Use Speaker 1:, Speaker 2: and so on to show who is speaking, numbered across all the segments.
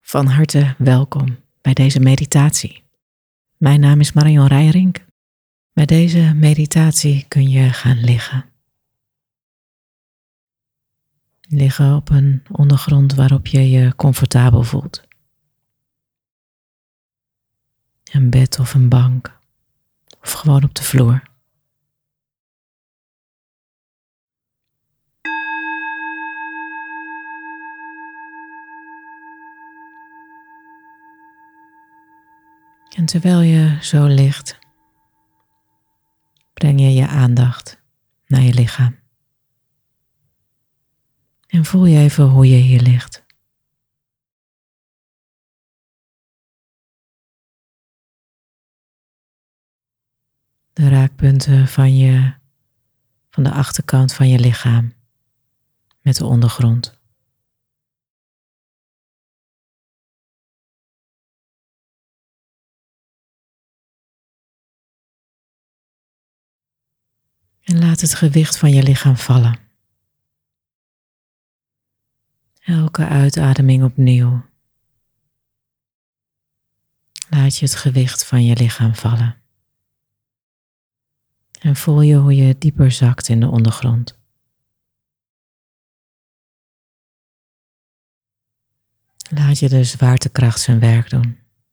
Speaker 1: Van harte welkom bij deze meditatie. Mijn naam is Marion Rijrink. Bij deze meditatie kun je gaan liggen. Liggen op een ondergrond waarop je je comfortabel voelt. Een bed of een bank, of gewoon op de vloer. En terwijl je zo ligt, breng je je aandacht naar je lichaam. En voel je even hoe je hier ligt. De raakpunten van de achterkant van je lichaam met de ondergrond. En laat het gewicht van je lichaam vallen. Elke uitademing opnieuw. Laat je het gewicht van je lichaam vallen. En voel je hoe je dieper zakt in de ondergrond. Laat je de zwaartekracht zijn werk doen.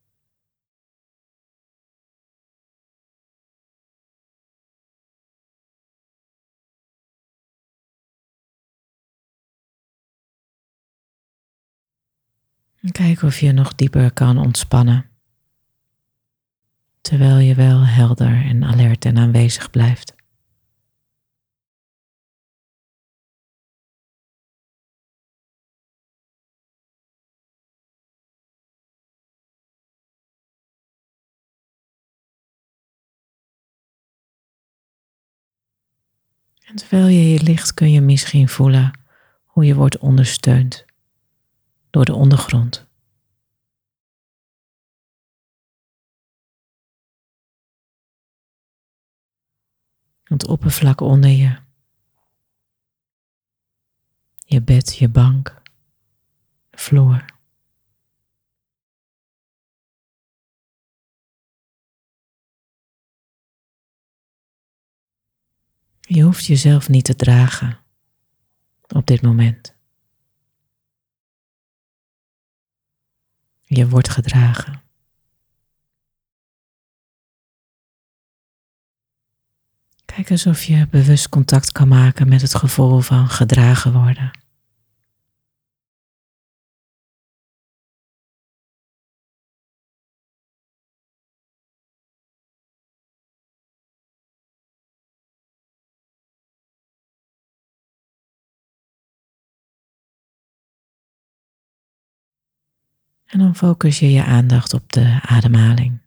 Speaker 1: En kijk of je nog dieper kan ontspannen. Terwijl je wel helder en alert en aanwezig blijft. En terwijl je hier ligt kun je misschien voelen hoe je wordt ondersteund door de ondergrond. Het oppervlak onder je. Je bed, je bank, de vloer. Je hoeft jezelf niet te dragen op dit moment. Je wordt gedragen. Kijk eens of je bewust contact kan maken met het gevoel van gedragen worden. En dan focus je je aandacht op de ademhaling.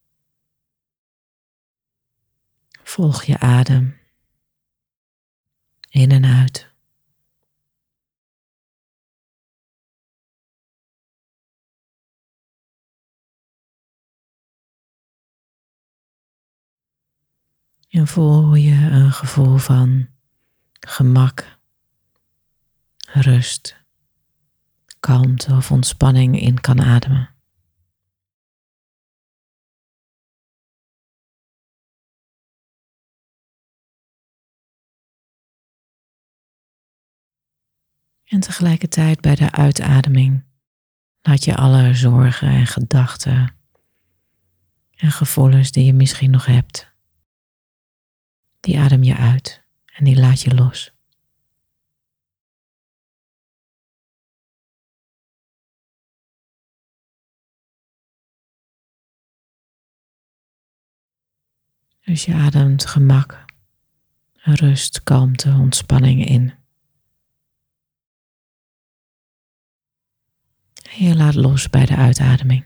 Speaker 1: Volg je adem in en uit. En voel hoe je een gevoel van gemak, rust, kalmte of ontspanning in kan ademen. En tegelijkertijd bij de uitademing laat je alle zorgen en gedachten en gevoelens die je misschien nog hebt, die adem je uit en die laat je los. Dus je ademt gemak, rust, kalmte, ontspanning in. En je laat los bij de uitademing.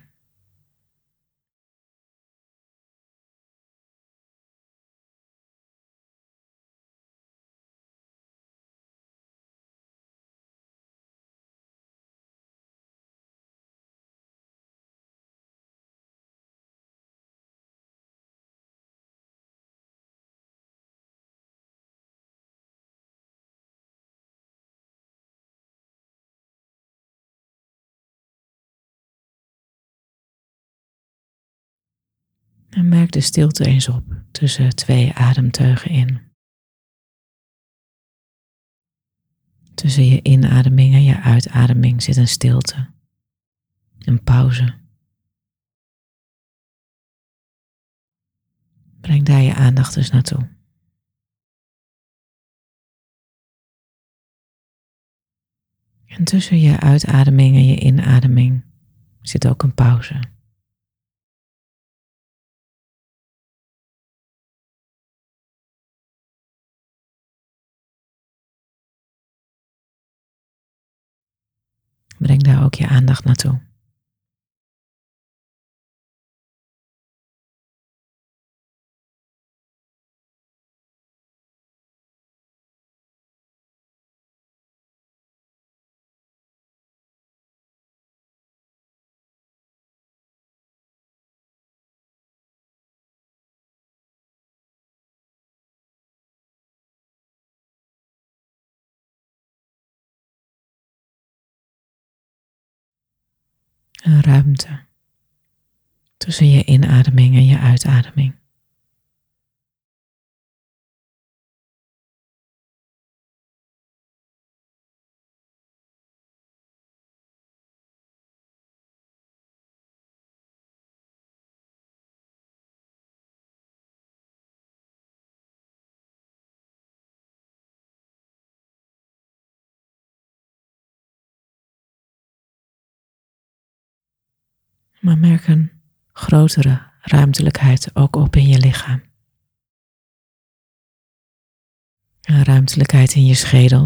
Speaker 1: En merk de stilte eens op tussen 2 ademteugen in. Tussen je inademing en je uitademing zit een stilte, een pauze. Breng daar je aandacht dus naartoe. En tussen je uitademing en je inademing zit ook een pauze. Breng daar ook je aandacht naartoe. Een ruimte tussen je inademing en je uitademing. Maar merk een grotere ruimtelijkheid ook op in je lichaam. Een ruimtelijkheid in je schedel.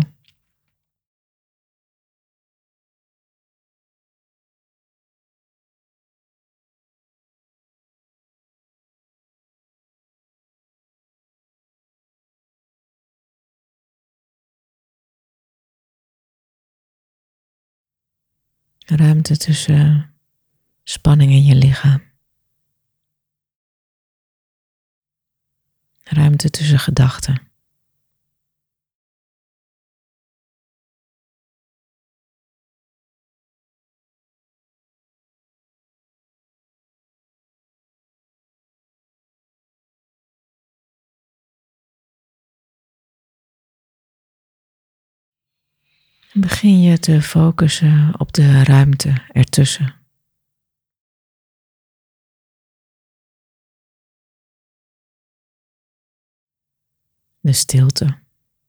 Speaker 1: Ruimte tussen spanning in je lichaam. Ruimte tussen gedachten. En begin je te focussen op de ruimte ertussen. De stilte.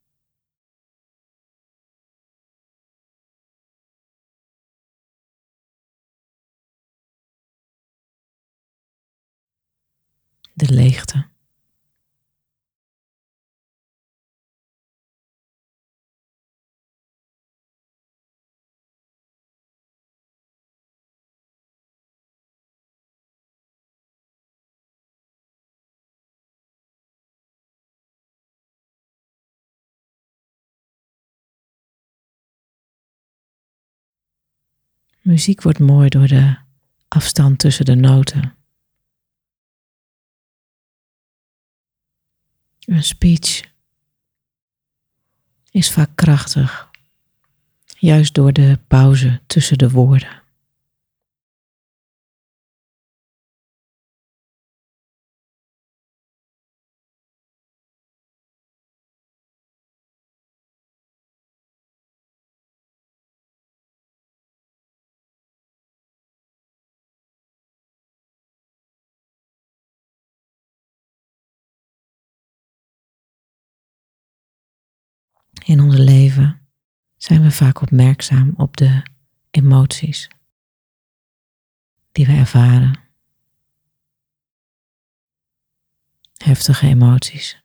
Speaker 1: De leegte. Muziek wordt mooi door de afstand tussen de noten. Een speech is vaak krachtig, juist door de pauze tussen de woorden. In ons leven zijn we vaak opmerkzaam op de emoties die we ervaren. Heftige emoties.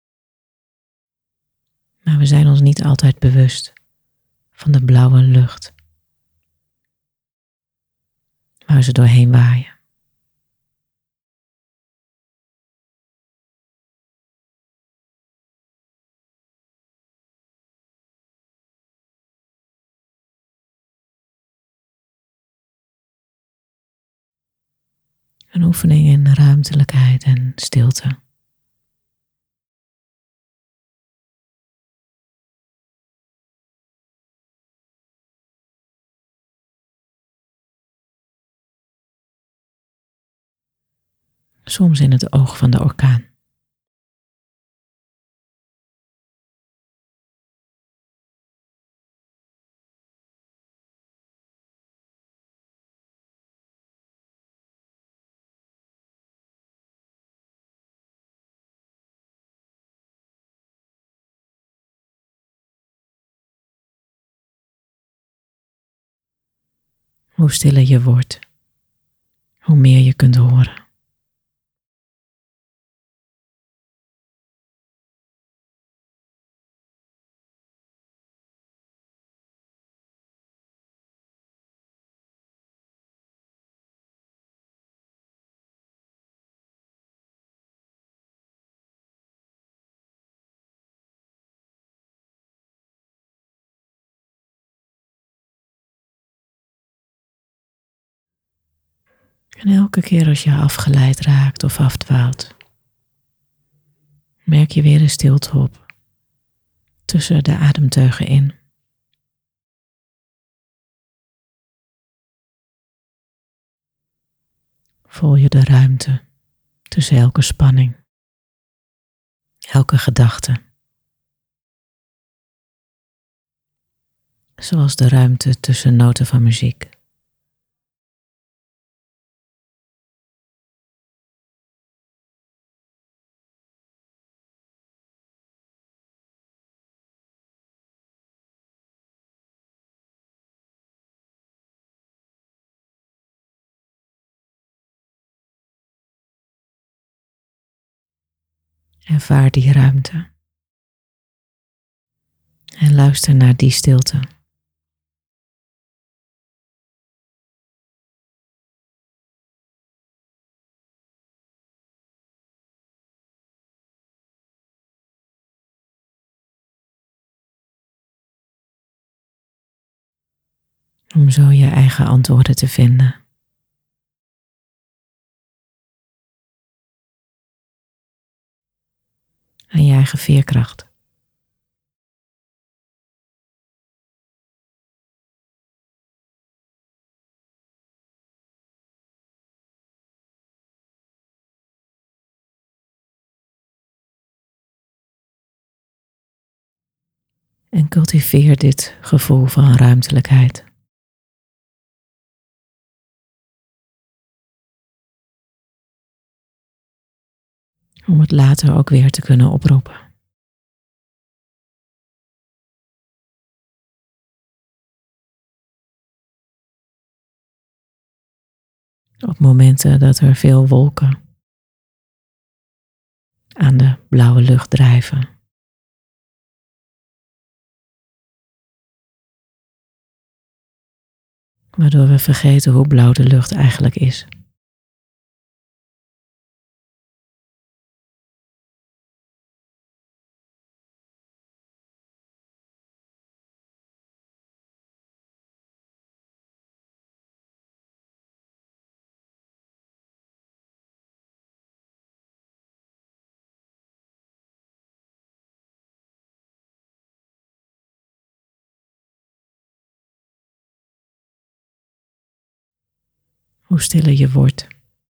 Speaker 1: Maar we zijn ons niet altijd bewust van de blauwe lucht waar ze doorheen waaien. Een oefening in ruimtelijkheid en stilte. soms in het oog van de orkaan. Hoe stiller je wordt, hoe meer je kunt horen. En elke keer als je afgeleid raakt of afdwaalt, merk je weer een stilte op tussen de ademteugen in. Voel je de ruimte tussen elke spanning, elke gedachte. Zoals de ruimte tussen noten van muziek. Ervaar die ruimte. En luister naar die stilte. Om zo je eigen antwoorden te vinden. En je eigen veerkracht. En cultiveer dit gevoel van ruimtelijkheid. Om het later ook weer te kunnen oproepen. Op momenten dat er veel wolken aan de blauwe lucht drijven. Waardoor we vergeten hoe blauw de lucht eigenlijk is. Hoe stiller je wordt,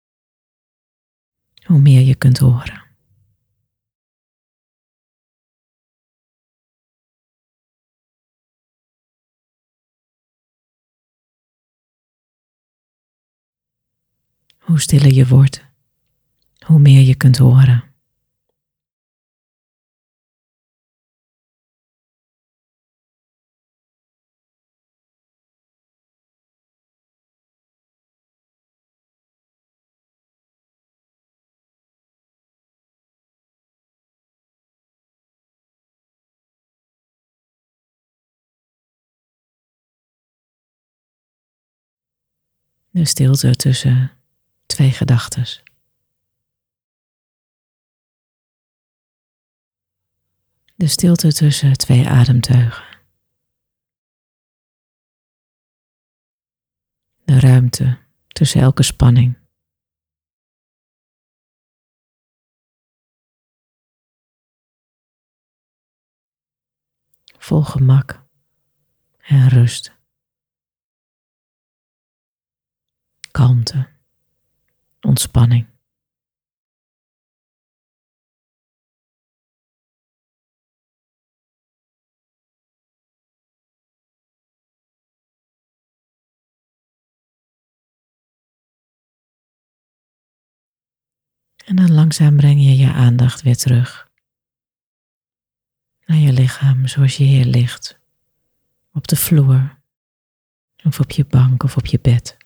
Speaker 1: hoe meer je kunt horen. Hoe stiller je wordt, hoe meer je kunt horen. De stilte tussen twee gedachtes. De stilte tussen twee ademteugen. De ruimte tussen elke spanning. Vol gemak en rust. Kalmte, ontspanning. En dan langzaam breng je je aandacht weer terug naar je lichaam zoals je hier ligt. Op de vloer, of op je bank of op je bed.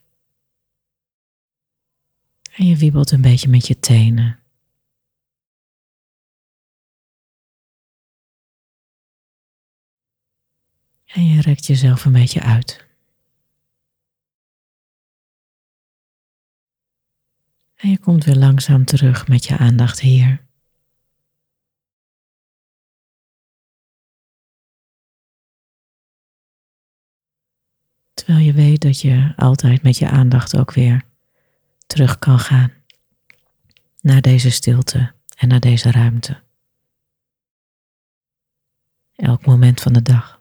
Speaker 1: En je wiebelt een beetje met je tenen. En je rekt jezelf een beetje uit. En je komt weer langzaam terug met je aandacht hier. Terwijl je weet dat je altijd met je aandacht ook weer terug kan gaan naar deze stilte en naar deze ruimte. Elk moment van de dag.